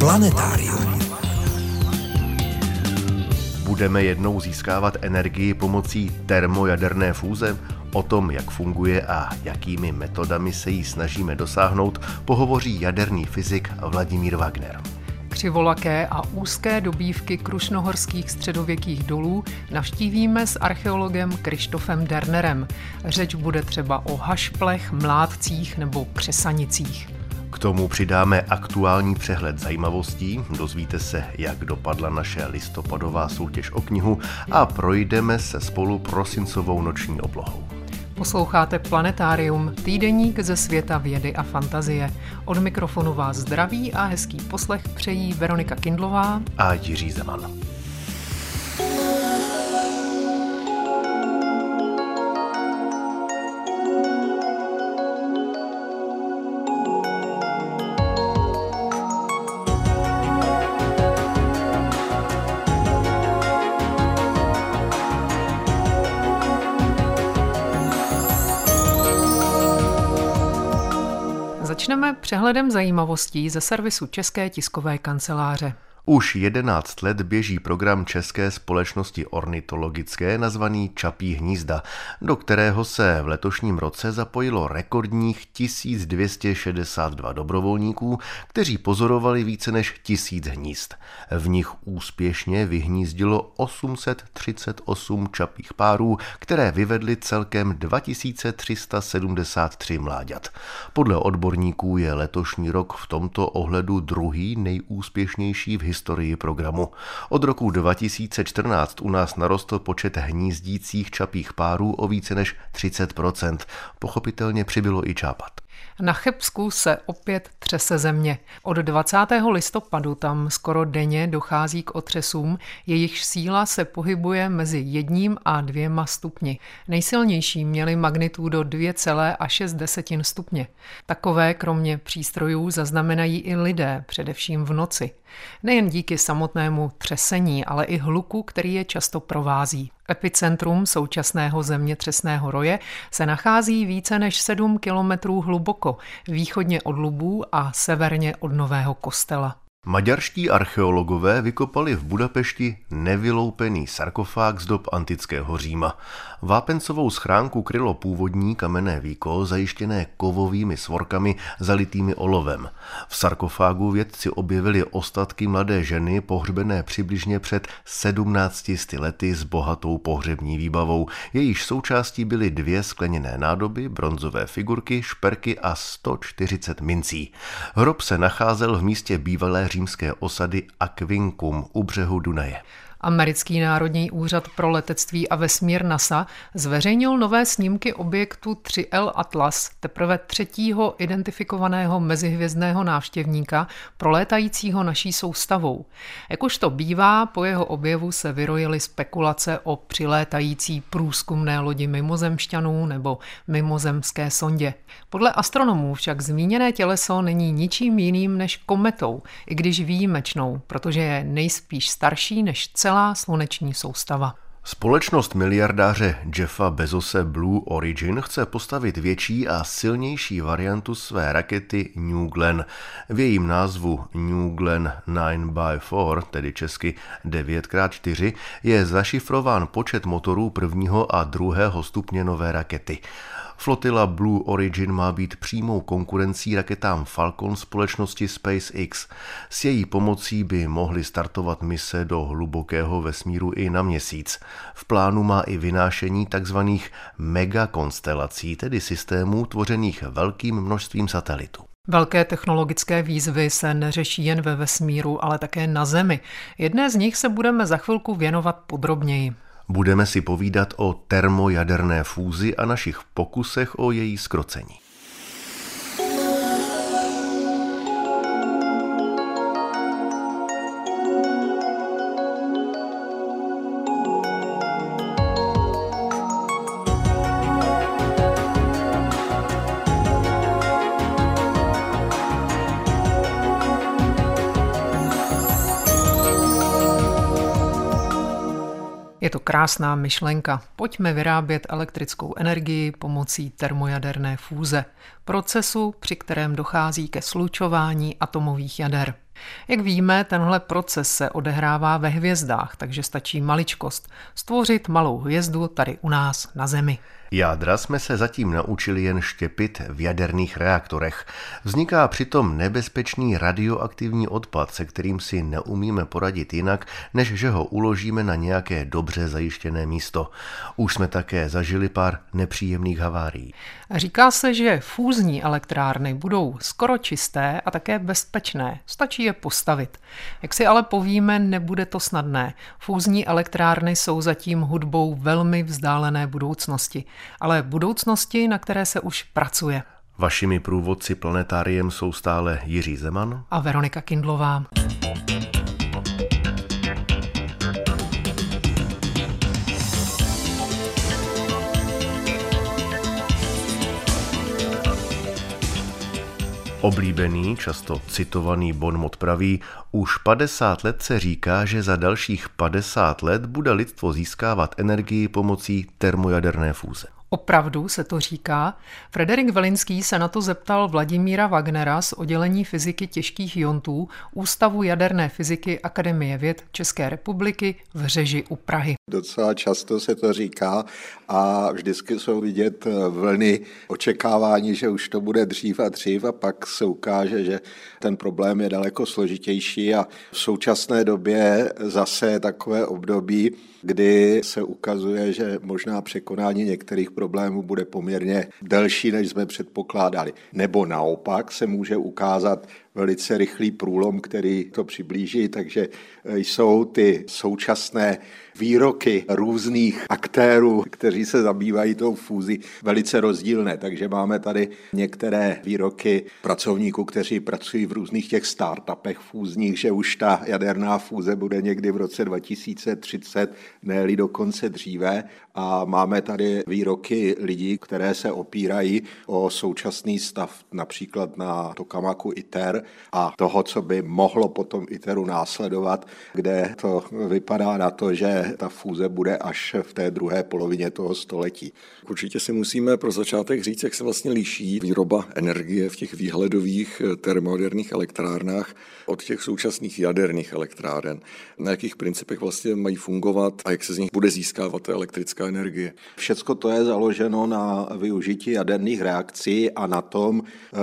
Planetárium. Budeme jednou získávat energii pomocí termojaderné fúze? O tom, jak funguje a jakými metodami se jí snažíme dosáhnout, pohovoří jaderný fyzik Vladimír Wagner. Křivolaké a úzké dobývky krušnohorských středověkých dolů navštívíme s archeologem Krištofem Dernerem. Řeč bude třeba o hašplech, mládcích nebo křesanicích. K tomu přidáme aktuální přehled zajímavostí, dozvíte se, jak dopadla naše listopadová soutěž o knihu a projdeme se spolu prosincovou noční oblohou. Posloucháte Planetárium, týdeník ze světa vědy a fantazie. Od mikrofonu vás zdraví a hezký poslech přejí Veronika Kindlová a Jiří Zeman. Začneme přehledem zajímavostí ze servisu České tiskové kanceláře. Už 11 let běží program České společnosti ornitologické nazvaný Čapí hnízda, do kterého se v letošním roce zapojilo rekordních 1262 dobrovolníků, kteří pozorovali více než 1000 hnízd. V nich úspěšně vyhnízdilo 838 čapích párů, které vyvedly celkem 2373 mláďat. Podle odborníků je letošní rok v tomto ohledu druhý nejúspěšnější v historii programu. Od roku 2014 u nás narostl počet hnízdících čapích párů o více než 30%. Pochopitelně přibylo i čápat. Na Chebsku se opět třese země. Od 20. listopadu tam skoro denně dochází k otřesům, jejichž síla se pohybuje mezi 1 a 2 stupni. Nejsilnější měly magnitudo 2,6 stupně. Takové kromě přístrojů zaznamenají i lidé, především v noci. Nejen díky samotnému třesení, ale i hluku, který je často provází. Epicentrum současného zemětřesného roje se nachází více než 7 kilometrů hluboko, východně od Lubů a severně od Nového Kostela. Maďarští archeologové vykopali v Budapešti nevyloupený sarkofág z dob antického Říma. Vápencovou schránku krylo původní kamenné víko zajištěné kovovými svorkami zalitými olovem. V sarkofágu vědci objevili ostatky mladé ženy pohřbené přibližně před 17 lety s bohatou pohřební výbavou. Jejíž součástí byly 2 skleněné nádoby, bronzové figurky, šperky a 140 mincí. Hrob se nacházel v místě bývalé římské osady Aquincum u břehu Dunaje. Americký národní úřad pro letectví a vesmír NASA zveřejnil nové snímky objektu 3L Atlas, teprve 3. identifikovaného mezihvězdného návštěvníka prolétajícího naší soustavou. Jak už to bývá, po jeho objevu se vyrojily spekulace o přilétající průzkumné lodi mimozemšťanů nebo mimozemské sondě. Podle astronomů však zmíněné těleso není ničím jiným než kometou, i když výjimečnou, protože je nejspíš starší než celá sluneční soustava. Společnost miliardáře Jeffa Bezose Blue Origin chce postavit větší a silnější variantu své rakety New Glenn. V jejím názvu New Glenn 9x4, tedy česky 9x4, je zašifrován počet motorů 1. a 2. stupně nové rakety. Flotila Blue Origin má být přímou konkurencí raketám Falcon společnosti SpaceX. S její pomocí by mohly startovat mise do hlubokého vesmíru i na Měsíc. V plánu má i vynášení tzv. Megakonstelací, tedy systémů tvořených velkým množstvím satelitů. Velké technologické výzvy se neřeší jen ve vesmíru, ale také na Zemi. Jedné z nich se budeme za chvilku věnovat podrobněji. Budeme si povídat o termojaderné fúzi a našich pokusech o její zkrocení. Je to krásná myšlenka. Pojďme vyrábět elektrickou energii pomocí termojaderné fúze, procesu, při kterém dochází ke slučování atomových jader. Jak víme, tenhle proces se odehrává ve hvězdách, takže stačí maličkost stvořit malou hvězdu tady u nás na Zemi. Jádra jsme se zatím naučili jen štěpit v jaderných reaktorech. Vzniká přitom nebezpečný radioaktivní odpad, se kterým si neumíme poradit jinak, než že ho uložíme na nějaké dobře zajištěné místo. Už jsme také zažili pár nepříjemných havárií. Říká se, že fúzní elektrárny budou skoro čisté a také bezpečné. Stačí je postavit. Jak si ale povíme, nebude to snadné. Fúzní elektrárny jsou zatím hudbou velmi vzdálené budoucnosti. Ale budoucnosti, na které se už pracuje. Vašimi průvodci planetáriem jsou stále Jiří Zeman a Veronika Kindlová. Oblíbený, často citovaný bonmot praví, už 50 let se říká, že za dalších 50 let bude lidstvo získávat energii pomocí termojaderné fúze. Opravdu se to říká? Frederik Velinský se na to zeptal Vladimíra Wagnera z oddělení fyziky těžkých iontů Ústavu jaderné fyziky Akademie věd České republiky v Řeži u Prahy. Docela často se to říká a vždycky jsou vidět vlny očekávání, že už to bude dřív a pak se ukáže, že ten problém je daleko složitější a v současné době zase takové období, kdy se ukazuje, že možná překonání některých problémů bude poměrně delší, než jsme předpokládali. Nebo naopak se může ukázat velice rychlý průlom, který to přiblíží, takže jsou ty současné výroky různých aktérů, kteří se zabývají tou fúzí, velice rozdílné. Takže máme tady některé výroky pracovníků, kteří pracují v různých těch startupech fúzních, že už ta jaderná fúze bude někdy v roce 2030, ne-li dokonce dříve. A máme tady výroky lidí, které se opírají o současný stav, například na tokamaki ITER a toho, co by mohlo potom ITERu následovat, kde to vypadá na to, že ta fúze bude až v té druhé polovině toho století. Určitě si musíme pro začátek říct, jak se vlastně liší výroba energie v těch výhledových termojaderných elektrárnách od těch současných jaderných elektráren. Na jakých principech vlastně mají fungovat a jak se z nich bude získávat ta elektrická energie. Všecko to je založeno na využití jaderných reakcí a na tom,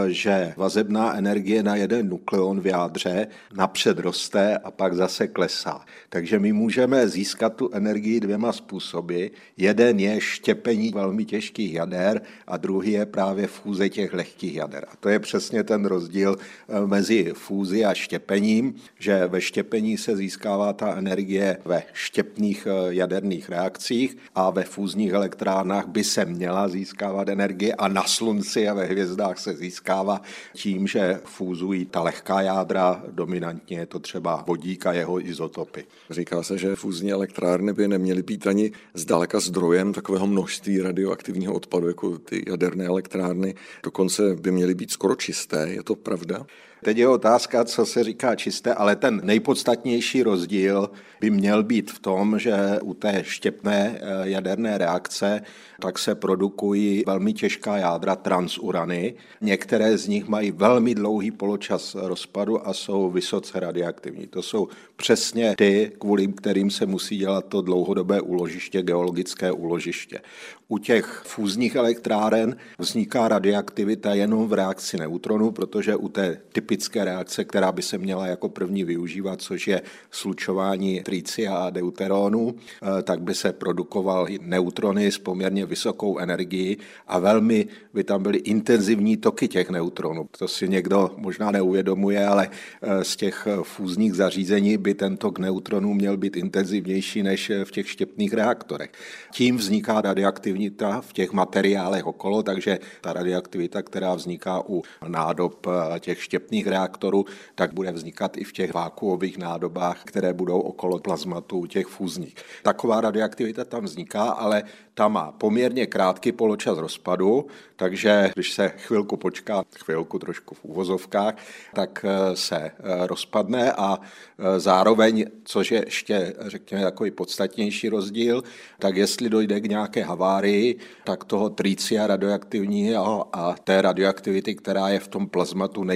že vazebná energie na jeden nukleon v jádře napřed roste a pak zase klesá. Takže my můžeme získat tu energii dvěma způsoby. Jeden je štěpení velmi těžkých jader a druhý je právě fúze těch lehkých jader. A to je přesně ten rozdíl mezi fúzi a štěpením, že ve štěpení se získává ta energie ve štěpných jaderných reakcích a ve fúzních elektrárnách by se měla získávat energie a na slunci a ve hvězdách se získává tím, že fúzují ta lehká jádra, dominantně je to třeba vodík a jeho izotopy. Říká se, že fúzní elektrárny by neměly být ani zdaleka zdrojem takového množství radioaktivního odpadu, jako ty jaderné elektrárny. Dokonce by měly být skoro čisté. Je to pravda? Teď je otázka, co se říká čisté, ale ten nejpodstatnější rozdíl by měl být v tom, že u té štěpné jaderné reakce tak se produkují velmi těžká jádra transurany. Některé z nich mají velmi dlouhý poločas rozpadu a jsou vysoce radioaktivní. To jsou přesně ty, kvůli kterým se musí dělat to dlouhodobé úložiště, geologické úložiště. U těch fúzních elektráren vzniká radioaktivita jenom v reakci neutronů, protože u té typické reakce, která by se měla jako první využívat, což je slučování tricia a deuteronu, tak by se produkovaly neutrony s poměrně vysokou energií a velmi by tam byly intenzivní toky těch neutronů. To si někdo možná neuvědomuje, ale z těch fúzních zařízení by ten tok neutronů měl být intenzivnější než v těch štěpných reaktorech. Tím vzniká radioaktivita v těch materiálech okolo, takže ta radioaktivita, která vzniká u nádob těch štěpných reaktorů, tak bude vznikat i v těch vákuových nádobách, které budou okolo plazmatu těch fúzních. Taková radioaktivita tam vzniká, ale ta má poměrně krátký poločas rozpadu, takže když se chvilku počká, chvilku trošku v úvozovkách, tak se rozpadne a zároveň, což je ještě, řekněme, takový podstatnější rozdíl, tak jestli dojde k nějaké havárii, tak toho tricia radioaktivního a té radioaktivity, která je v tom plazmatu, není vázána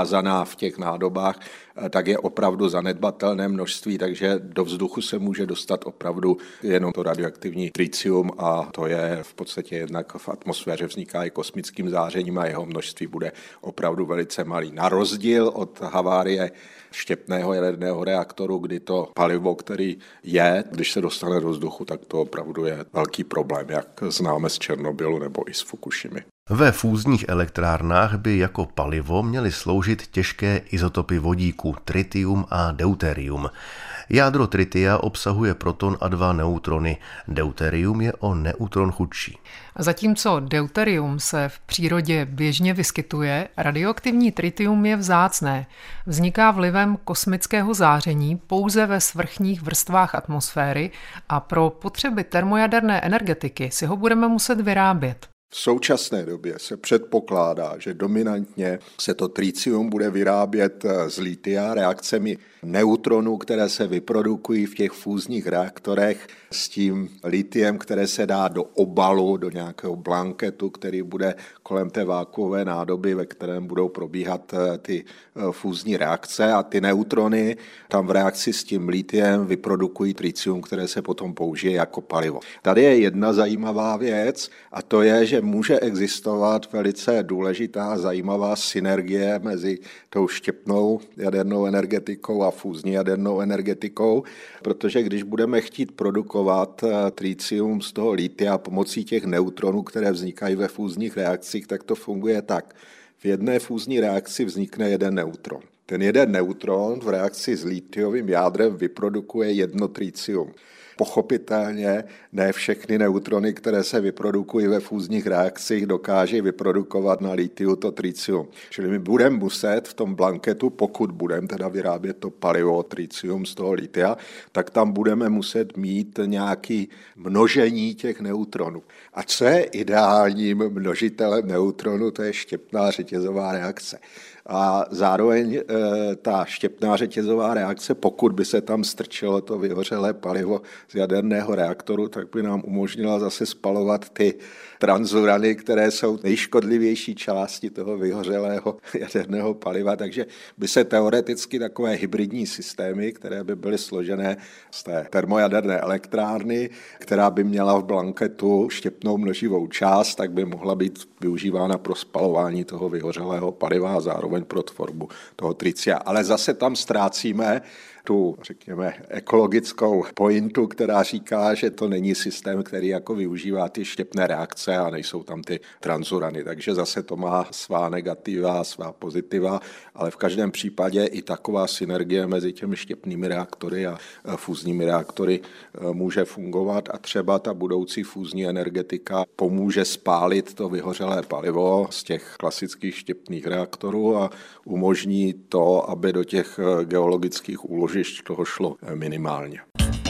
svázaná v těch nádobách, tak je opravdu zanedbatelné množství, takže do vzduchu se může dostat opravdu jenom to radioaktivní tritium a to je v podstatě jednak v atmosféře vzniká i kosmickým zářením a jeho množství bude opravdu velice malý. Na rozdíl od havárie štěpného jaderného reaktoru, kdy to palivo, který je, když se dostane do vzduchu, tak to opravdu je velký problém, jak známe z Černobylu nebo i z Fukušimy. Ve fúzních elektrárnách by jako palivo měly sloužit těžké izotopy vodíku, tritium a deuterium. Jádro tritia obsahuje proton a 2 neutrony. Deuterium je o neutron chudší. Zatímco deuterium se v přírodě běžně vyskytuje, radioaktivní tritium je vzácné. Vzniká vlivem kosmického záření pouze ve svrchních vrstvách atmosféry a pro potřeby termojaderné energetiky si ho budeme muset vyrábět. V současné době se předpokládá, že dominantně se to tritium bude vyrábět z litia reakcemi neutronů, které se vyprodukují v těch fúzních reaktorech s tím litiem, které se dá do obalu, do nějakého blanketu, který bude kolem té vákuové nádoby, ve kterém budou probíhat ty fúzní reakce a ty neutrony tam v reakci s tím litiem vyprodukují tritium, které se potom použije jako palivo. Tady je jedna zajímavá věc a to je, že může existovat velice důležitá zajímavá synergie mezi tou štěpnou jadernou energetikou a fúzní jadernou energetikou, protože když budeme chtít produkovat tritium z toho litia pomocí těch neutronů, které vznikají ve fúzních reakcích, tak to funguje tak. V jedné fúzní reakci vznikne jeden neutron. Ten jeden neutron v reakci s litiovým jádrem vyprodukuje jedno tritium. Pochopitelně ne všechny neutrony, které se vyprodukují ve fúzních reakcích, dokáží vyprodukovat na litiu to tritium. Čili my budeme muset v tom blanketu, pokud budeme teda vyrábět to palivo tritium z toho litia, tak tam budeme muset mít nějaké množení těch neutronů. A co je ideálním množitelem neutronů, to je štěpná řetězová reakce. A zároveň ta štěpná řetězová reakce, pokud by se tam strčilo to vyhořelé palivo z jaderného reaktoru, tak by nám umožnila zase spalovat ty transurany, které jsou nejškodlivější části toho vyhořelého jaderného paliva. Takže by se teoreticky takové hybridní systémy, které by byly složené z té termojaderné elektrárny, která by měla v blanketu štěpnou množivou část, tak by mohla být využívána pro spalování toho vyhořelého paliva a zároveň pro tvorbu toho tritia. Ale zase tam ztrácíme tu, řekněme, ekologickou pointu, která říká, že to není systém, který jako využívá ty štěpné reakce a nejsou tam ty transurany. Takže zase to má svá negativa, svá pozitiva, ale v každém případě i taková synergie mezi těmi štěpnými reaktory a fúzními reaktory může fungovat a třeba ta budoucí fúzní energetika pomůže spálit to vyhořelé palivo z těch klasických štěpných reaktorů a umožní to, aby do těch geologických úložišť toho šlo minimálně.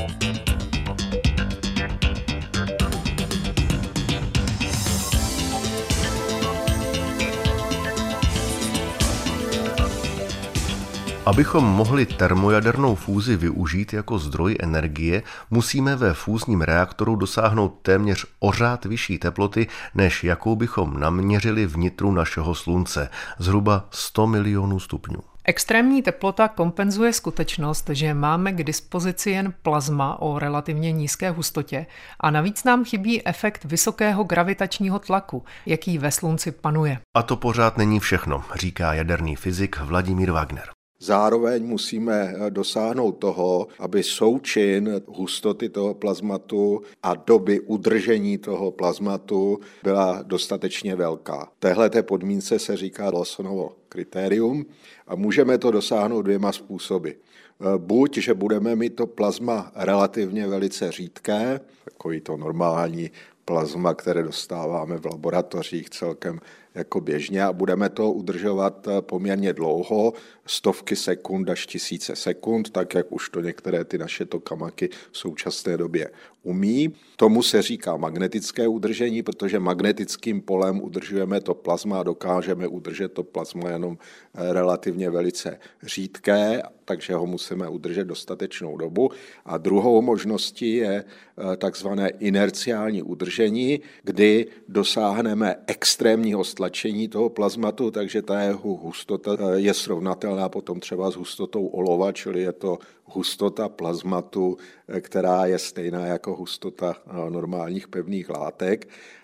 Abychom mohli termojadernou fúzi využít jako zdroj energie, musíme ve fúzním reaktoru dosáhnout téměř o řád vyšší teploty, než jakou bychom naměřili vnitru našeho slunce, zhruba 100 milionů stupňů. Extrémní teplota kompenzuje skutečnost, že máme k dispozici jen plazma o relativně nízké hustotě a navíc nám chybí efekt vysokého gravitačního tlaku, jaký ve slunci panuje. A to pořád není všechno, říká jaderný fyzik Vladimír Wagner. Zároveň musíme dosáhnout toho, aby součin hustoty toho plazmatu a doby udržení toho plazmatu byla dostatečně velká. Téhleté podmínce se říká Lawsonovo kritérium a můžeme to dosáhnout dvěma způsoby. Buď, že budeme mít to plazma relativně velice řídké, takový to normální plazma, které dostáváme v laboratořích celkem jako běžně a budeme to udržovat poměrně dlouho, stovky sekund až tisíce sekund, tak jak už to některé ty naše tokamaky v současné době umí. Tomu se říká magnetické udržení, protože magnetickým polem udržujeme to plazma a dokážeme udržet to plazma jenom relativně velice řídké, takže ho musíme udržet dostatečnou dobu. A druhou možností je takzvané inerciální udržení, kdy dosáhneme extrémního stlačení stlačení toho plazmatu, takže ta jeho hustota je srovnatelná potom třeba s hustotou olova, čili je to hustota plazmatu, která je stejná jako hustota normálních pevných látek,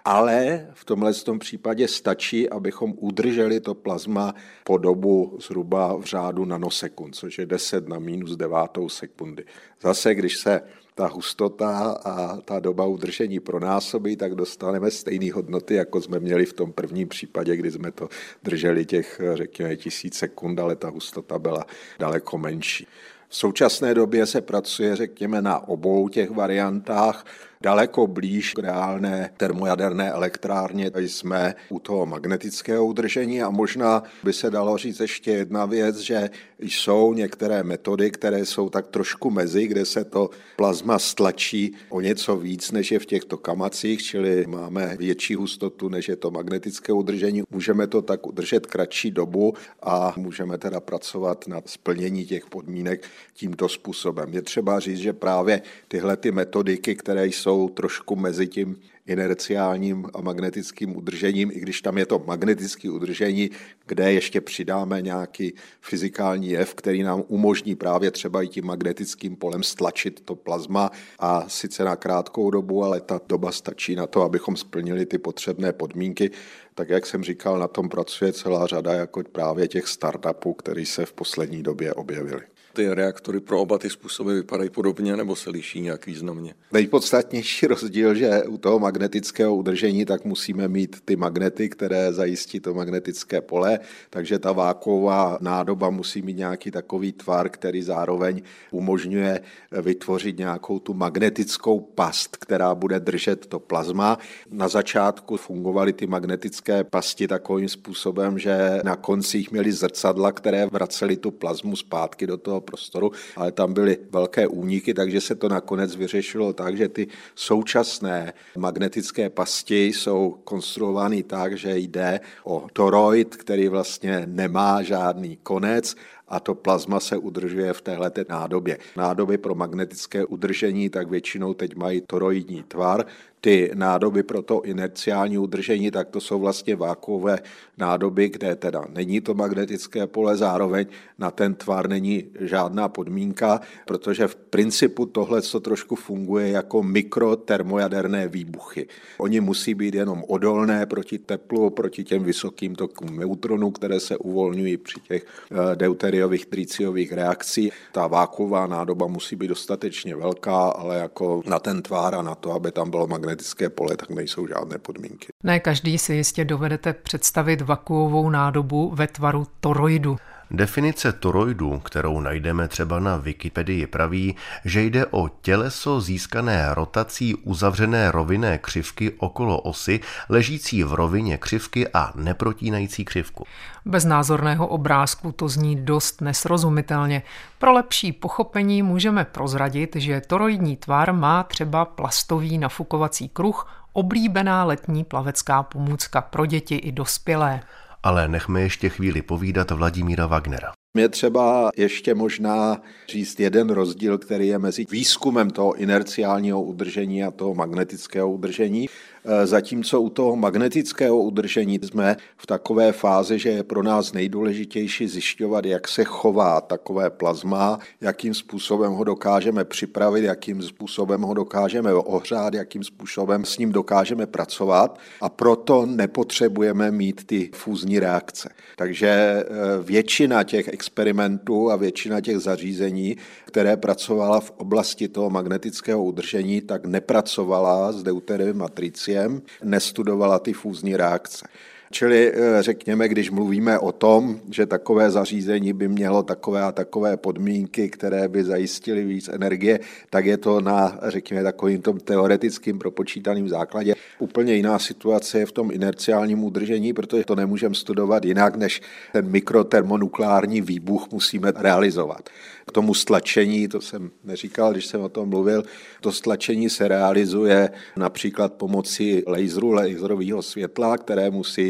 ale v tomhle případě stačí, abychom udrželi to plazma po dobu zhruba v řádu nanosekund, což je 10 na -9 sekundy. Zase, když se ta hustota a ta doba udržení pronásobí, tak dostaneme stejné hodnoty, jako jsme měli v tom prvním případě, kdy jsme to drželi těch, řekněme, 1000 sekund, ale ta hustota byla daleko menší. V současné době se pracuje, řekněme, na obou těch variantách. Daleko blíž k reálné termojaderné elektrárně jsme u toho magnetického udržení a možná by se dalo říct ještě jedna věc, že jsou některé metody, které jsou tak trošku mezi, kde se to plazma stlačí o něco víc, než je v těch tokamacích, čili máme větší hustotu, než je to magnetické udržení. Můžeme to tak udržet kratší dobu a můžeme teda pracovat na splnění těch podmínek tímto způsobem. Je třeba říct, že právě tyhle ty metodiky, které jsou trošku mezi tím inerciálním a magnetickým udržením, i když tam je to magnetické udržení, kde ještě přidáme nějaký fyzikální jev, který nám umožní právě třeba i tím magnetickým polem stlačit to plazma a sice na krátkou dobu, ale ta doba stačí na to, abychom splnili ty potřebné podmínky. Tak jak jsem říkal, na tom pracuje celá řada jako právě těch startupů, které se v poslední době objevily. Ty reaktory pro oba ty způsoby vypadají podobně nebo se liší nějak významně? Nejpodstatnější rozdíl, že u toho magnetického udržení tak musíme mít ty magnety, které zajistí to magnetické pole, takže ta vákuová nádoba musí mít nějaký takový tvar, který zároveň umožňuje vytvořit nějakou tu magnetickou past, která bude držet to plazma. Na začátku fungovaly ty magnetické pasti takovým způsobem, že na koncích měly zrcadla, které vracely tu plazmu zpátky do toho prostoru, ale tam byly velké úniky, takže se to nakonec vyřešilo tak, že ty současné magnetické pasti jsou konstruovány tak, že jde o toroid, který vlastně nemá žádný konec a to plazma se udržuje v téhleté nádobě. Nádoby pro magnetické udržení tak většinou teď mají toroidní tvar. Ty nádoby pro to inerciální udržení, tak to jsou vlastně vákuové nádoby, kde teda není to magnetické pole, zároveň na ten tvar není žádná podmínka, protože v principu tohle co trošku funguje jako mikrotermojaderné výbuchy. Oni musí být jenom odolné proti teplu, proti těm vysokým tokům neutronů, které se uvolňují při těch deuteriových triciových reakcí. Ta vákuová nádoba musí být dostatečně velká, ale jako na ten tvar a na to, aby tam bylo magnetické pole, tak nejsou žádné podmínky. Ne každý si jistě dovedete představit vakuovou nádobu ve tvaru toroidu. Definice toroidu, kterou najdeme třeba na Wikipedii, praví, že jde o těleso získané rotací uzavřené rovinné křivky okolo osy, ležící v rovině křivky a neprotínající křivku. Bez názorného obrázku to zní dost nesrozumitelně. Pro lepší pochopení můžeme prozradit, že toroidní tvar má třeba plastový nafukovací kruh, oblíbená letní plavecká pomůcka pro děti i dospělé. Ale nechme ještě chvíli povídat Vladimíra Wagnera. Je třeba ještě možná říct jeden rozdíl, který je mezi výzkumem toho inerciálního udržení a toho magnetického udržení. Zatímco u toho magnetického udržení jsme v takové fázi, že je pro nás nejdůležitější zjišťovat, jak se chová takové plazma, jakým způsobem ho dokážeme připravit, jakým způsobem ho dokážeme ohřát, jakým způsobem s ním dokážeme pracovat a proto nepotřebujeme mít ty fúzní reakce. Takže většina těch experimentů a většina těch zařízení, které pracovala v oblasti toho magnetického udržení, tak nepracovala s deuteriovým matriciem, nestudovala ty fúzní reakce. Čili řekněme, když mluvíme o tom, že takové zařízení by mělo takové a takové podmínky, které by zajistily víc energie, tak je to na, řekněme, takovým tom teoretickým propočítaným základě. Úplně jiná situace je v tom inerciálním udržení, protože to nemůžeme studovat jinak, než ten mikrotermonukleární výbuch musíme realizovat. K tomu stlačení, to jsem neříkal, když jsem o tom mluvil, to stlačení se realizuje například pomocí laserového světla, které musí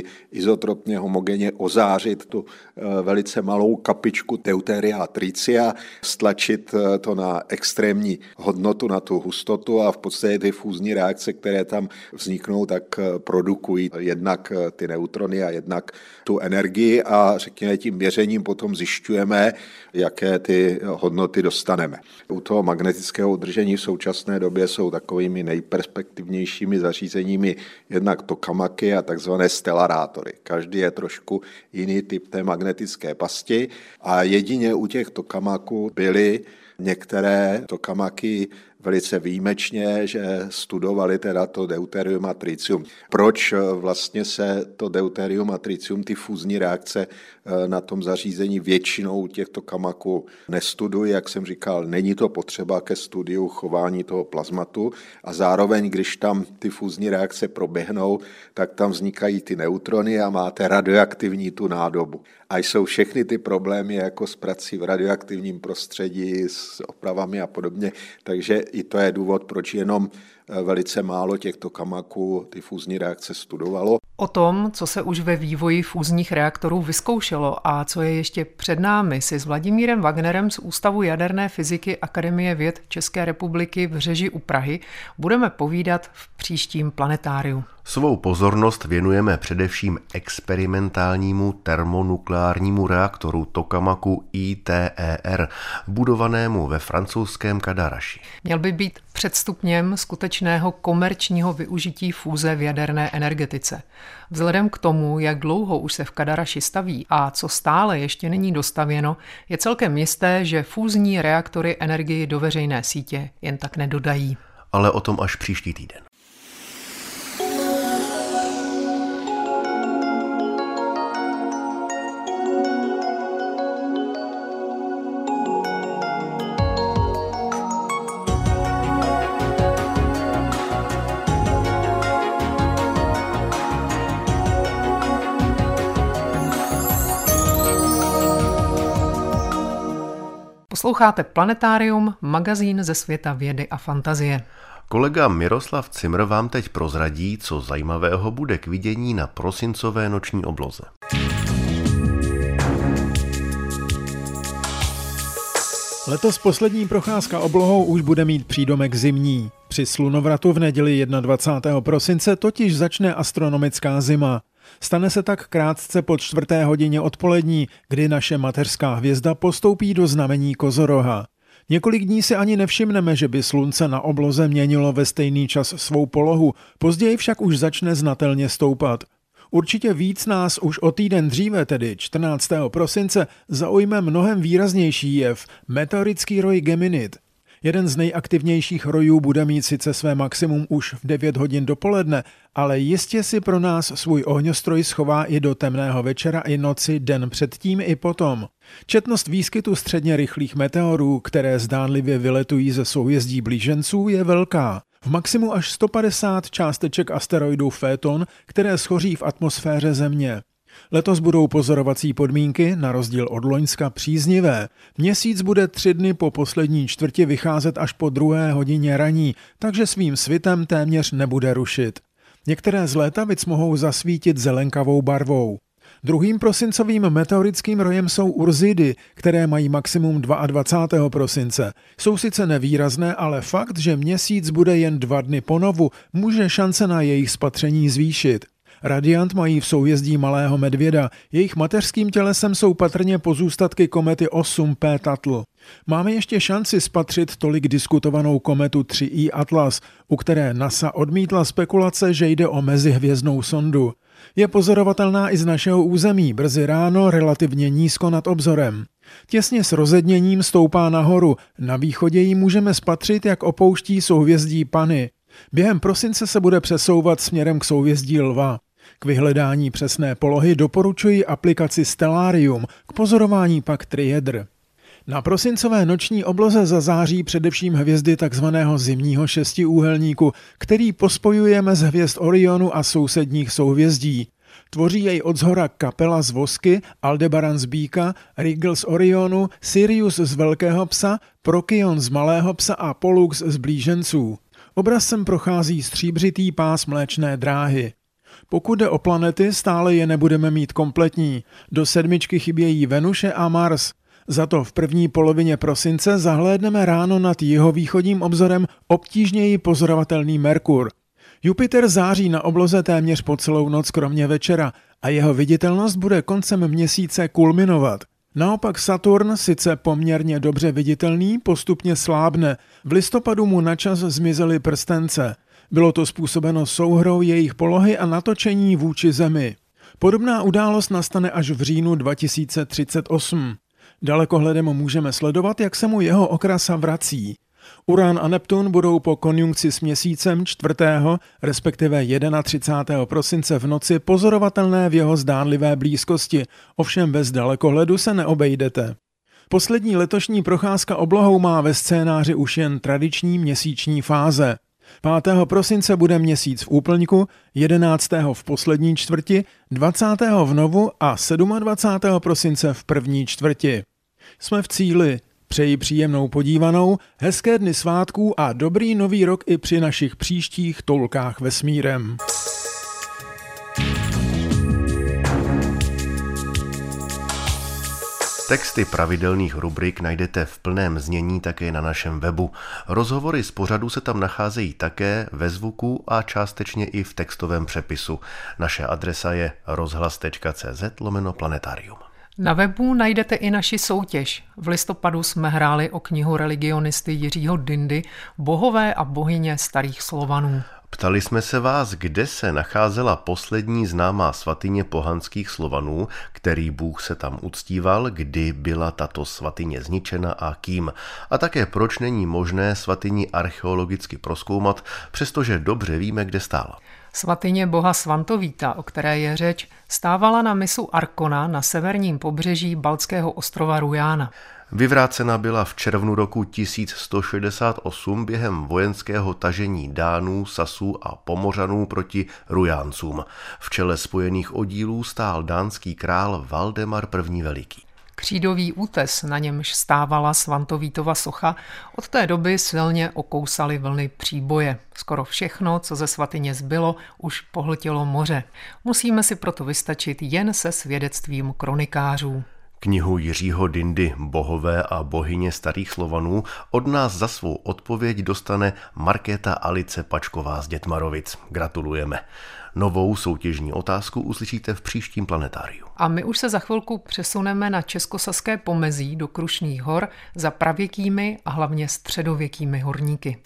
izotropně homogenně ozářit tu velice malou kapičku deuteria a tricia, stlačit to na extrémní hodnotu, na tu hustotu a v podstatě ty fúzní reakce, které tam vzniknou, tak produkují jednak ty neutrony a jednak tu energii a řekněme tím měřením potom zjišťujeme, jaké ty hodnoty dostaneme. U toho magnetického udržení v současné době jsou takovými nejperspektivnějšími zařízeními jednak tokamaky a takzvané stelarátory. Každý je trošku jiný typ té magnetické pasti a jedině u těch tokamaků byly některé tokamaky velice výjimečně, že studovali teda to deuterium a tritium. Proč vlastně se to deuterium a tritium, ty fúzní reakce na tom zařízení většinou těchto kamaků nestudují, jak jsem říkal, není to potřeba ke studiu chování toho plazmatu a zároveň, když tam ty fúzní reakce proběhnou, tak tam vznikají ty neutrony a máte radioaktivní tu nádobu. A jsou všechny ty problémy jako s prací v radioaktivním prostředí, s opravami a podobně, takže i to je důvod, proč jenom velice málo těchto kamaků ty fúzní reakce studovalo. O tom, co se už ve vývoji fúzních reaktorů vyzkoušelo a co je ještě před námi, si s Vladimírem Wagnerem z Ústavu jaderné fyziky Akademie věd České republiky v Řeži u Prahy budeme povídat v příštím planetáriu. Svou pozornost věnujeme především experimentálnímu termonukleárnímu reaktoru tokamaku ITER, budovanému ve francouzském Kadaraši. Měl by být předstupněm skutečného komerčního využití fúze v jaderné energetice. Vzhledem k tomu, jak dlouho už se v Kadaraši staví a co stále ještě není dostavěno, je celkem jisté, že fúzní reaktory energii do veřejné sítě jen tak nedodají. Ale o tom až příští týden. Posloucháte Planetárium, magazín ze světa vědy a fantazie. Kolega Miroslav Cimr vám teď prozradí, co zajímavého bude k vidění na prosincové noční obloze. Letos poslední procházka oblohou už bude mít přídomek zimní. Při slunovratu v neděli 21. prosince totiž začne astronomická zima. Stane se tak krátce po 4. hodině odpolední, kdy naše mateřská hvězda postoupí do znamení Kozoroha. Několik dní si ani nevšimneme, že by slunce na obloze měnilo ve stejný čas svou polohu, později však už začne znatelně stoupat. Určitě víc nás už o týden dříve, tedy 14. prosince, zaujme mnohem výraznější jev – meteorický roj Geminid. Jeden z nejaktivnějších rojů bude mít sice své maximum už v 9 hodin dopoledne, ale jistě si pro nás svůj ohňostroj schová i do temného večera i noci den předtím i potom. Četnost výskytu středně rychlých meteorů, které zdánlivě vyletují ze souhvězdí blíženců, je velká. V maximu až 150 částeček asteroidu Féton, které schoří v atmosféře Země. Letos budou pozorovací podmínky, na rozdíl od loňska, příznivé. Měsíc bude 3 dny po poslední čtvrti vycházet až po 2. hodině raní, takže svým svitem téměř nebude rušit. Některé z létavic mohou zasvítit zelenkavou barvou. Druhým prosincovým meteorickým rojem jsou Urzidy, které mají maximum 22. prosince. Jsou sice nevýrazné, ale fakt, že měsíc bude jen 2 dny ponovu, může šance na jejich spatření zvýšit. Radiant mají v souhvězdí Malého medvěda, jejich mateřským tělesem jsou patrně pozůstatky komety 8P Tuttle. Máme ještě šanci spatřit tolik diskutovanou kometu 3I Atlas, u které NASA odmítla spekulace, že jde o mezihvězdnou sondu. Je pozorovatelná i z našeho území, brzy ráno relativně nízko nad obzorem. Těsně s rozedněním stoupá nahoru, na východě ji můžeme spatřit, jak opouští souhvězdí Pany. Během prosince se bude přesouvat směrem k souhvězdí Lva. K vyhledání přesné polohy doporučuji aplikaci Stellarium, k pozorování pak Triedr. Na prosincové noční obloze zazáří především hvězdy tzv. Zimního šestiúhelníku, který pospojujeme z hvězd Orionu a sousedních souhvězdí. Tvoří jej odzhora Kapela z Vosky, Aldebaran z Býka, Rigel z Orionu, Sirius z Velkého psa, Procyon z Malého psa a Pollux z Blíženců. Obrazcem prochází stříbřitý pás Mléčné dráhy. Pokud jde o planety, stále je nebudeme mít kompletní. Do 7 chybějí Venuše a Mars. Za to v první polovině prosince zahlédneme ráno nad jihovýchodním obzorem obtížněji pozorovatelný Merkur. Jupiter září na obloze téměř po celou noc kromě večera a jeho viditelnost bude koncem měsíce kulminovat. Naopak Saturn, sice poměrně dobře viditelný, postupně slábne. V listopadu mu načas zmizely prstence. Bylo to způsobeno souhrou jejich polohy a natočení vůči Zemi. Podobná událost nastane až v říjnu 2038. Dalekohledem můžeme sledovat, jak se mu jeho okrasa vrací. Uran a Neptun budou po konjunkci s měsícem 4., respektive 31. prosince v noci pozorovatelné v jeho zdánlivé blízkosti, ovšem bez dalekohledu se neobejdete. Poslední letošní procházka oblohou má ve scénáři už jen tradiční měsíční fáze. 5. prosince bude měsíc v úplňku, 11. v poslední čtvrti, 20. v novu a 27. prosince v první čtvrti. Jsme v cíli. Přeji příjemnou podívanou, hezké dny svátků a dobrý nový rok i při našich příštích toulkách vesmírem. Texty pravidelných rubrik najdete v plném znění také na našem webu. Rozhovory z pořadu se tam nacházejí také ve zvuku a částečně i v textovém přepisu. Naše adresa je rozhlas.cz/planetarium. Na webu najdete i naši soutěž. V listopadu jsme hráli o knihu religionisty Jiřího Dindy Bohové a bohyně starých Slovanů. Ptali jsme se vás, kde se nacházela poslední známá svatyně pohanských Slovanů, který bůh se tam uctíval, kdy byla tato svatyně zničena a kým. A také proč není možné svatyni archeologicky prozkoumat, přestože dobře víme, kde stála. Svatyně boha Svantovíta, o které je řeč, stávala na mysu Arkona na severním pobřeží baltského ostrova Rujána. Vyvrácena byla v červnu roku 1168 během vojenského tažení Dánů, Sasů a Pomořanů proti Rujáncům. V čele spojených oddílů stál dánský král Valdemar I. Veliký. Křídový útes, na němž stávala Svantovítova socha, od té doby silně okousaly vlny příboje. Skoro všechno, co ze svatyně zbylo, už pohltilo moře. Musíme si proto vystačit jen se svědectvím kronikářů. Knihu Jiřího Dindy Bohové a bohyně starých Slovanů od nás za svou odpověď dostane Markéta Alice Pačková z Dětmarovic. Gratulujeme. Novou soutěžní otázku uslyšíte v příštím planetáriu. A my už se za chvilku přesuneme na Českosaské pomezí do Krušných hor za pravěkými a hlavně středověkými horníky.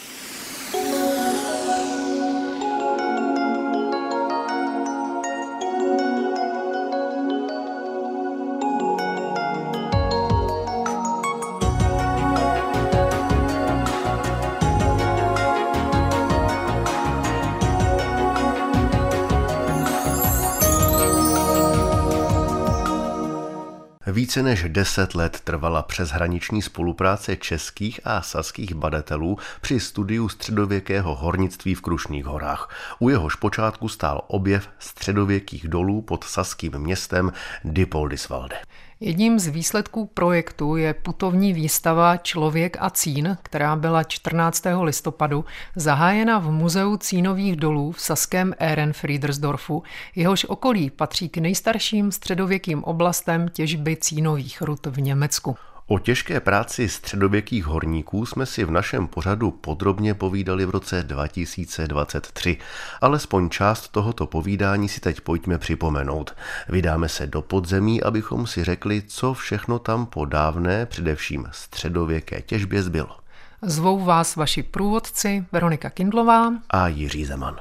Více než 10 let trvala přeshraniční spolupráce českých a saských badatelů při studiu středověkého hornictví v Krušných horách. U jehož počátku stál objev středověkých dolů pod saským městem Dipoldisvalde. Jedním z výsledků projektu je putovní výstava Člověk a cín, která byla 14. listopadu zahájena v muzeu cínových dolů v saském Ehrenfriedersdorfu, jehož okolí patří k nejstarším středověkým oblastem těžby cínových rud v Německu. O těžké práci středověkých horníků jsme si v našem pořadu podrobně povídali v roce 2023. Alespoň část tohoto povídání si teď pojďme připomenout. Vydáme se do podzemí, abychom si řekli, co všechno tam po dávné, především středověké těžbě zbylo. Zvou vás vaši průvodci Veronika Kindlová a Jiří Zeman.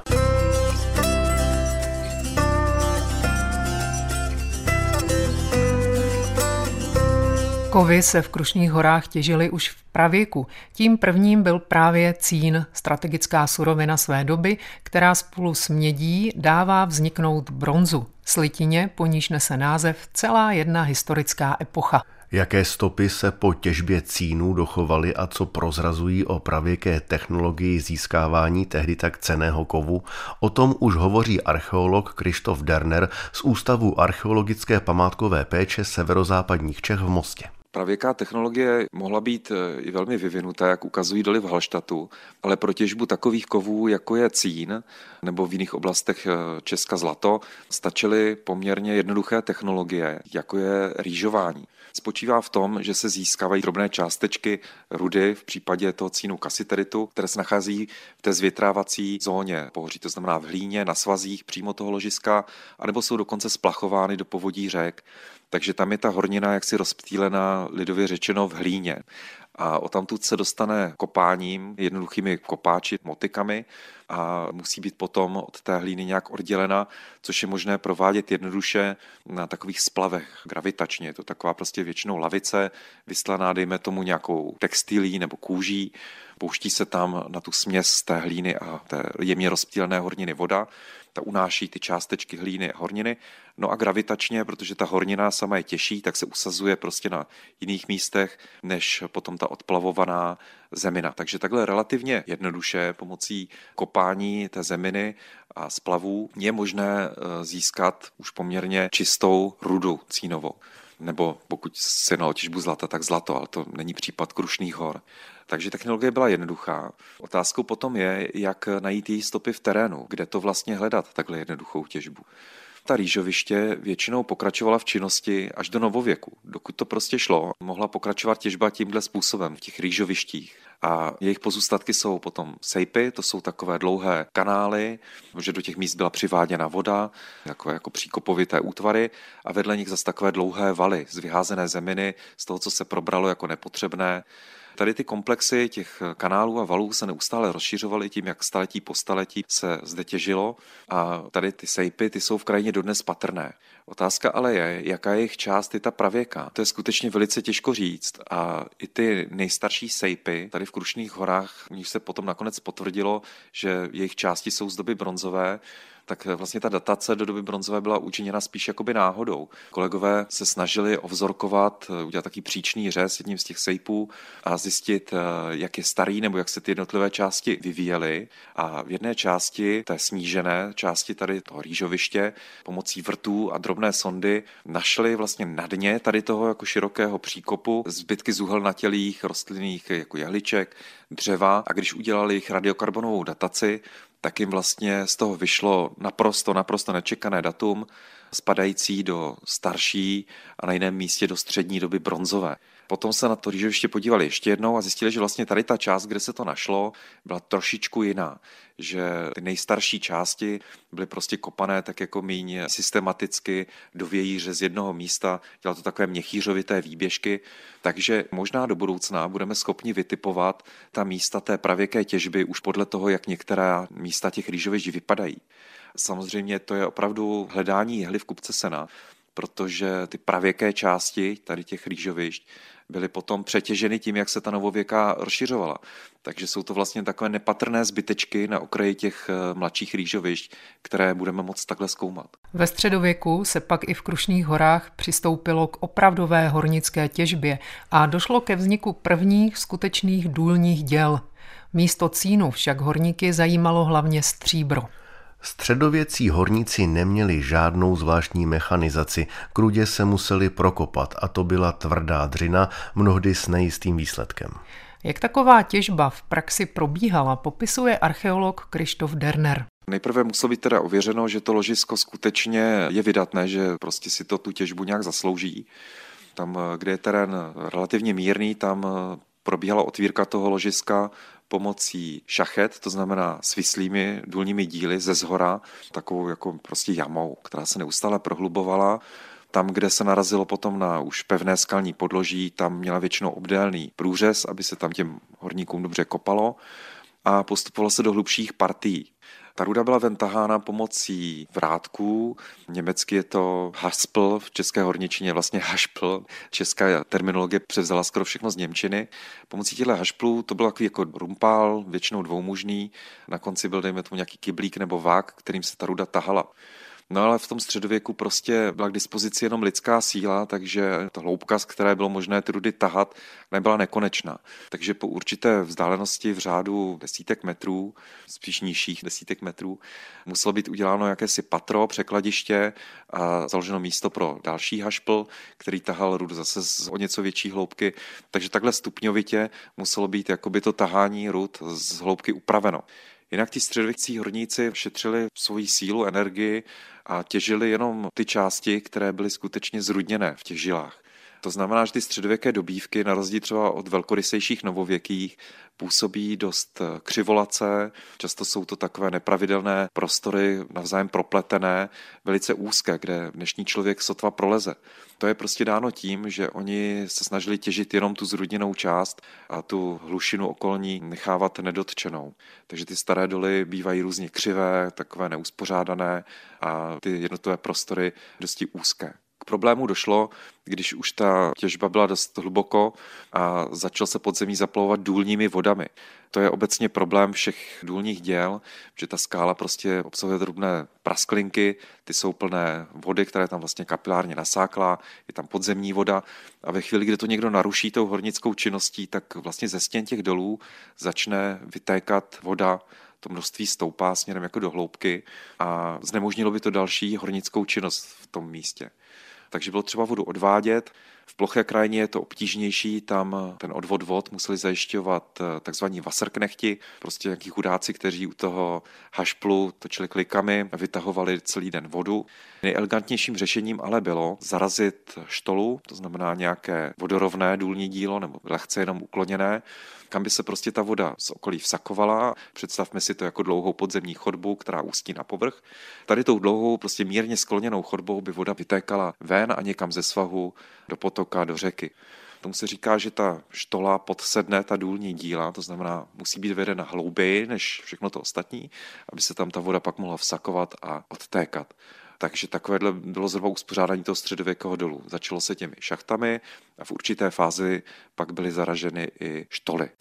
Kovy se v Krušných horách těžily už v pravěku. Tím prvním byl právě cín, strategická surovina své doby, která spolu s mědí dává vzniknout bronzu. Slitině, po níž nese název celá jedna historická epocha. Jaké stopy se po těžbě cínu dochovaly a co prozrazují o pravěké technologii získávání tehdy tak cenného kovu, o tom už hovoří archeolog Krištof Derner z Ústavu archeologické památkové péče severozápadních Čech v Mostě. Pravěká technologie mohla být i velmi vyvinutá, jak ukazují doly v Hallštatu, ale pro těžbu takových kovů, jako je cín nebo v jiných oblastech Česka zlato, stačily poměrně jednoduché technologie, jako je rýžování. Spočívá v tom, že se získávají drobné částečky rudy, v případě toho cínu kasiteritu, které se nachází v té zvětrávací zóně pohoří, to znamená v hlíně, na svazích přímo toho ložiska, anebo jsou dokonce splachovány do povodí řek. Takže tam je ta hornina jaksi rozptýlená, lidově řečeno, v hlíně. A odtamtud se dostane kopáním, jednoduchými kopáči, motykami a musí být potom od té hlíny nějak oddělena, což je možné provádět jednoduše na takových splavech gravitačně. Je to taková prostě většinou lavice, vystlaná, dejme tomu, nějakou textilí nebo kůží. Pouští se tam na tu směs té hlíny a té jemně rozptýlené horniny voda. Ta unáší ty částečky hlíny a horniny. No a gravitačně, protože ta hornina sama je těžší, tak se usazuje prostě na jiných místech, než potom ta odplavovaná zemina. Takže takhle relativně jednoduše pomocí kopání té zeminy a splavů je možné získat už poměrně čistou rudu cínovou. Nebo pokud se na těžbu zlata, tak zlato, ale to není případ Krušných hor. Takže technologie byla jednoduchá. Otázkou potom je, jak najít její stopy v terénu, kde to vlastně hledat, takhle jednoduchou těžbu. Ta rýžoviště většinou pokračovala v činnosti až do novověku. Dokud to prostě šlo, mohla pokračovat těžba tímhle způsobem v těch rýžovištích. A jejich pozůstatky jsou potom sejpy, to jsou takové dlouhé kanály, že do těch míst byla přiváděna voda, takové jako příkopovité útvary a vedle nich zase takové dlouhé valy z vyházené zeminy, z toho, co se probralo jako nepotřebné. Tady ty komplexy těch kanálů a valů se neustále rozšiřovaly tím, jak staletí po staletí se zde těžilo a tady ty sejpy, ty jsou v krajině dodnes patrné. Otázka ale je, jaká je jejich část je ta pravěká. To je skutečně velice těžko říct a i ty nejstarší sejpy tady v Krušných horách, v nich se potom nakonec potvrdilo, že jejich části jsou z doby bronzové, tak vlastně ta datace do doby bronzové byla učiněna spíš jakoby náhodou. Kolegové se snažili ovzorkovat, udělat taký příčný řez jedním z těch sejpů a zjistit, jak je starý nebo jak se ty jednotlivé části vyvíjely. A v jedné části, té snížené části tady toho rýžoviště, pomocí vrtů a drobné sondy našli vlastně na dně tady toho jako širokého příkopu zbytky zuhelnatělých rostlinných jako jehliček, dřeva a když udělali jejich radiokarbonovou dataci, tak jim vlastně z toho vyšlo naprosto nečekané datum, spadající do starší a na jiném místě do střední doby bronzové. Potom se na to rýžoviště podívali ještě jednou a zjistili, že vlastně tady ta část, kde se to našlo, byla trošičku jiná. Že ty nejstarší části byly prostě kopané tak jako míň systematicky do vějíře z jednoho místa, dělalo to takové měchýřovité výběžky, takže možná do budoucna budeme schopni vytipovat ta místa té pravěké těžby už podle toho, jak některá místa těch rýžovišť vypadají. Samozřejmě to je opravdu hledání jehly v kupce sena, protože ty pravěké části tady těch rýžovišť byly potom přetěženy tím, jak se ta novověká rozšiřovala. Takže jsou to vlastně takové nepatrné zbytečky na okraji těch mladších rýžovišť, které budeme moct takhle zkoumat. Ve středověku se pak i v Krušných horách přistoupilo k opravdové hornické těžbě a došlo ke vzniku prvních skutečných důlních děl. Místo cínu však horníky zajímalo hlavně stříbro. Středověcí horníci neměli žádnou zvláštní mechanizaci, k rudě se museli prokopat a to byla tvrdá dřina, mnohdy s nejistým výsledkem. Jak taková těžba v praxi probíhala, popisuje archeolog Krištof Derner. Nejprve muselo být teda ověřeno, že to ložisko skutečně je vydatné, že prostě si to tu těžbu nějak zaslouží. Tam, kde je terén relativně mírný, tam probíhala otvírka toho ložiska pomocí šachet, to znamená svislými důlními díly ze zhora, takovou jako prostě jamou, která se neustále prohlubovala. Tam, kde se narazilo potom na už pevné skalní podloží, tam měla většinou obdélný průřez, aby se tam těm horníkům dobře kopalo a postupovalo se do hlubších partií. Ta ruda byla ven tahána pomocí vrátků, německy je to haspl, v české horničině vlastně hašpl, česká terminologie převzala skoro všechno z němčiny. Pomocí těchto hašplů to byl takový jako rumpál, většinou dvoumužný, na konci byl dejme tomu nějaký kyblík nebo vák, kterým se ta ruda tahala. No ale v tom středověku prostě byla k dispozici jenom lidská síla, takže ta hloubka, z které bylo možné ty rudy tahat, nebyla nekonečná. Takže po určité vzdálenosti v řádu desítek metrů, spíš nižších desítek metrů, muselo být uděláno jakési patro, překladiště a založeno místo pro další hašpl, který tahal rudu zase z o něco větší hloubky. Takže takhle stupňovitě muselo být jakoby to tahání rud z hloubky upraveno. Jinak ti středověcí horníci šetřili svoji sílu, energii a těžili jenom ty části, které byly skutečně zrudněné v těch žilách. To znamená, že ty středověké dobývky, na rozdíl třeba od velkorysejších novověkých, působí dost křivolace, často jsou to takové nepravidelné prostory, navzájem propletené, velice úzké, kde dnešní člověk sotva proleze. To je prostě dáno tím, že oni se snažili těžit jenom tu zrudněnou část a tu hlušinu okolní nechávat nedotčenou. Takže ty staré doly bývají různě křivé, takové neuspořádané a ty jednotlivé prostory dosti úzké. K problému došlo, když už ta těžba byla dost hluboko a začal se podzemí zaplavovat důlními vodami. To je obecně problém všech důlních děl, že ta skála prostě obsahuje drobné prasklinky, ty jsou plné vody, které tam vlastně kapilárně nasáklá, je tam podzemní voda a ve chvíli, kdy to někdo naruší tou hornickou činností, tak vlastně ze stěn těch dolů začne vytékat voda, to množství stoupá směrem jako do hloubky a znemožnilo by to další hornickou činnost v tom místě. Takže bylo třeba vodu odvádět. V ploché krajině je to obtížnější, tam ten odvod vod museli zajišťovat takzvaní Wasserknechti, prostě nějaký chudáci, kteří u toho hašplu točili klikami a vytahovali celý den vodu. Nejelegantnějším řešením ale bylo zarazit štolu, to znamená nějaké vodorovné důlní dílo nebo lehce jenom ukloněné, kam by se prostě ta voda z okolí vsakovala. Představme si to jako dlouhou podzemní chodbu, která ústí na povrch. Tady tou dlouhou, prostě mírně skloněnou chodbou by voda vytékala ven a někam ze svahu do potoka, do řeky. Tomu se říká, že ta štola podsedne ta důlní díla, to znamená, musí být vedena hlouběji než všechno to ostatní, aby se tam ta voda pak mohla vsakovat a odtékat. Takže takovéhle bylo zhruba uspořádání toho středověkého dolu. Začalo se těmi šachtami a v určité fázi pak byly zaraženy i štoly.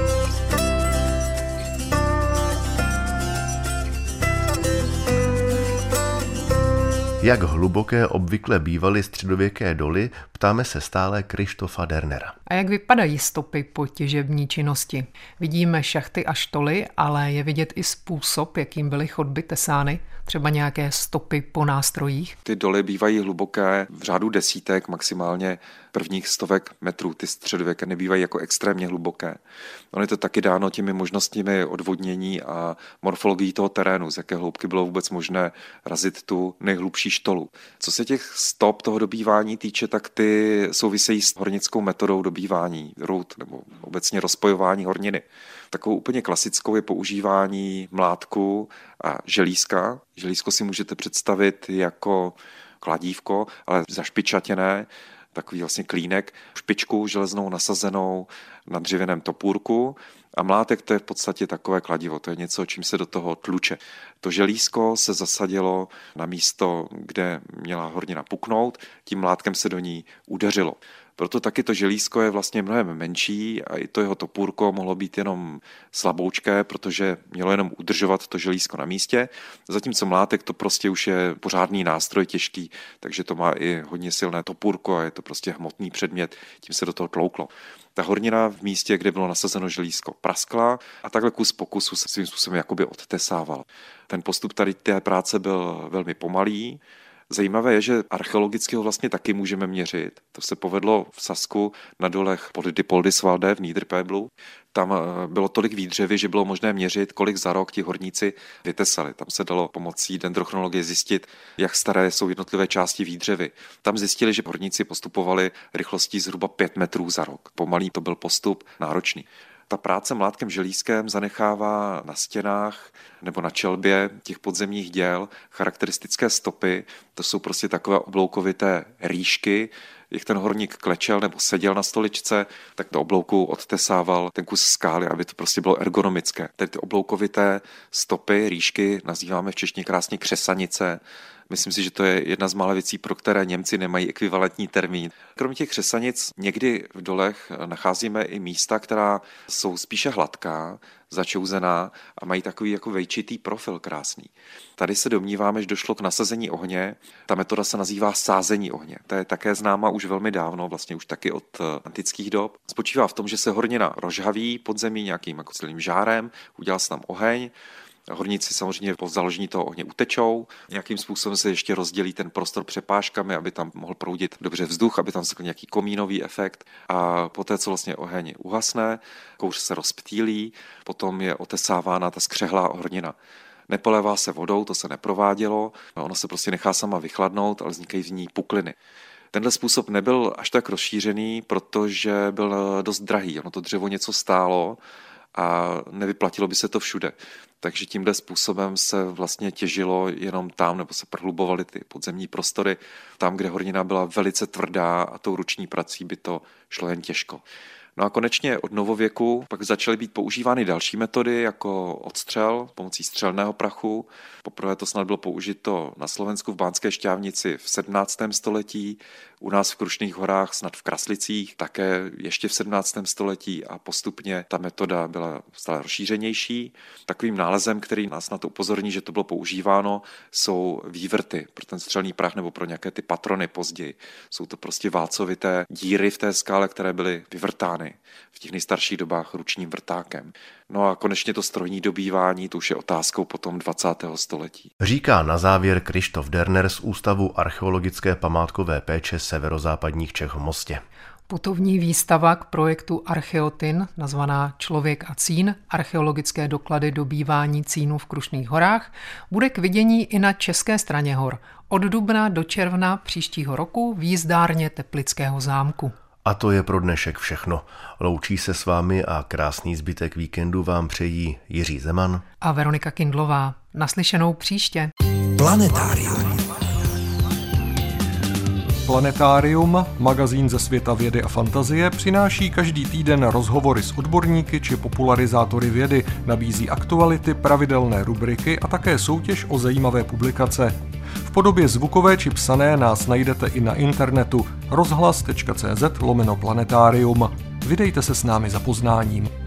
Jak hluboké obvykle bývaly středověké doly, ptáme se stále Krištofa Dernera. A jak vypadají stopy po těžební činnosti? Vidíme šachty a štoly, ale je vidět i způsob, jakým byly chodby tesány, třeba nějaké stopy po nástrojích. Ty doly bývají hluboké v řádu desítek, maximálně prvních stovek metrů. Ty středověké nebývají jako extrémně hluboké. Ono je to taky dáno těmi možnostmi odvodnění a morfologií toho terénu, z jaké hloubky bylo vůbec možné razit tu nejhlubší štolu. Co se těch stop toho dobývání týče, tak ty souvisejí s hornickou metodou dobývání rud nebo obecně rozpojování horniny. Takovou úplně klasickou je používání mlátku a želízka. Želízko si můžete představit jako kladívko, ale zašpičatěné, takový vlastně klínek, špičku železnou nasazenou na dřevěném topůrku a mlátek to je v podstatě takové kladivo, to je něco, čím se do toho tluče. To želízko se zasadilo na místo, kde měla hornina puknout, tím mlátkem se do ní udeřilo. Proto taky to želízko je vlastně mnohem menší a i to jeho topůrko mohlo být jenom slaboučké, protože mělo jenom udržovat to želízko na místě. Zatímco mlátek to prostě už je pořádný nástroj těžký, takže to má i hodně silné topůrko a je to prostě hmotný předmět, tím se do toho tlouklo. Ta hornina v místě, kde bylo nasazeno želízko, praskla a takhle kus po kusu se svým způsobem jakoby odtesával. Ten postup tady té práce byl velmi pomalý. Zajímavé je, že archeologicky ho vlastně taky můžeme měřit. To se povedlo v Sasku na dolech pod Dipoldisvalde v Niederpeblu. Tam bylo tolik výdřevy, že bylo možné měřit, kolik za rok ti horníci vytesali. Tam se dalo pomocí dendrochronologie zjistit, jak staré jsou jednotlivé části výdřevy. Tam zjistili, že horníci postupovali rychlostí zhruba 5 metrů za rok. Pomalý to byl postup, náročný. Ta práce mlátkem želízkem zanechává na stěnách nebo na čelbě těch podzemních děl charakteristické stopy. To jsou prostě takové obloukovité rýšky. Jak ten horník klečel nebo seděl na stoličce, tak do oblouku odtesával ten kus skály, aby to prostě bylo ergonomické. Tedy ty obloukovité stopy, rýšky nazýváme v češtině krásně křesanice. Myslím si, že to je jedna z mála věcí, pro které Němci nemají ekvivalentní termín. Kromě těch křesanic někdy v dolech nacházíme i místa, která jsou spíše hladká, začouzená a mají takový jako vejčitý profil krásný. Tady se domníváme, že došlo k nasazení ohně. Ta metoda se nazývá sázení ohně. To je také známa už velmi dávno, vlastně už taky od antických dob. Spočívá v tom, že se hornina rozžhaví pod zemí nějakým jako celým žárem, udělá se tam oheň. Horníci samozřejmě po založení toho ohně utečou, nějakým způsobem se ještě rozdělí ten prostor přepážkami, aby tam mohl proudit dobře vzduch, aby tam vznikl nějaký komínový efekt a poté, co vlastně oheň uhasne, kouř se rozptýlí, potom je otesávána ta skřehlá hornina. Nepolévá se vodou, to se neprovádělo, ono se prostě nechá sama vychladnout, ale vznikají v ní pukliny. Tenhle způsob nebyl až tak rozšířený, protože byl dost drahý, ono to dřevo něco stálo a nevyplatilo by se to všude. Takže tímhle způsobem se vlastně těžilo jenom tam, nebo se prohlubovaly ty podzemní prostory, tam, kde hornina byla velice tvrdá a tou ruční prací by to šlo jen těžko. No a konečně od novověku pak začaly být používány další metody, jako odstřel pomocí střelného prachu. Poprvé to snad bylo použito na Slovensku v Banské Štiavnici v 17. století, u nás v Krušných horách snad v Kraslicích, také ještě v 17. století a postupně ta metoda byla stále rozšířenější. Takovým nálezem, který nás na to upozorní, že to bylo používáno, jsou vývrty pro ten střelný prach nebo pro nějaké ty patrony později. Jsou to prostě válcovité díry v té skále, které byly vyvrtány v těch nejstarších dobách ručním vrtákem. No a konečně to strojní dobývání, to už je otázkou potom 20. století. Říká na závěr Krištof Derner z Ústavu archeologické památkové péče severozápadních Čech v Mostě. Putovní výstava k projektu Archeotin, nazvaná Člověk a cín, archeologické doklady dobývání cínu v Krušných horách, bude k vidění i na české straně hor od dubna do června příštího roku v jízdárně Teplického zámku. A to je pro dnešek všechno. Loučí se s vámi a krásný zbytek víkendu vám přejí Jiří Zeman a Veronika Kindlová. Naslyšenou příště. Planetárium. Planetárium, magazín ze světa vědy a fantazie, přináší každý týden rozhovory s odborníky či popularizátory vědy, nabízí aktuality, pravidelné rubriky a také soutěž o zajímavé publikace. V podobě zvukové či psané nás najdete i na internetu rozhlas.cz/planetarium. Vydejte se s námi za poznáním.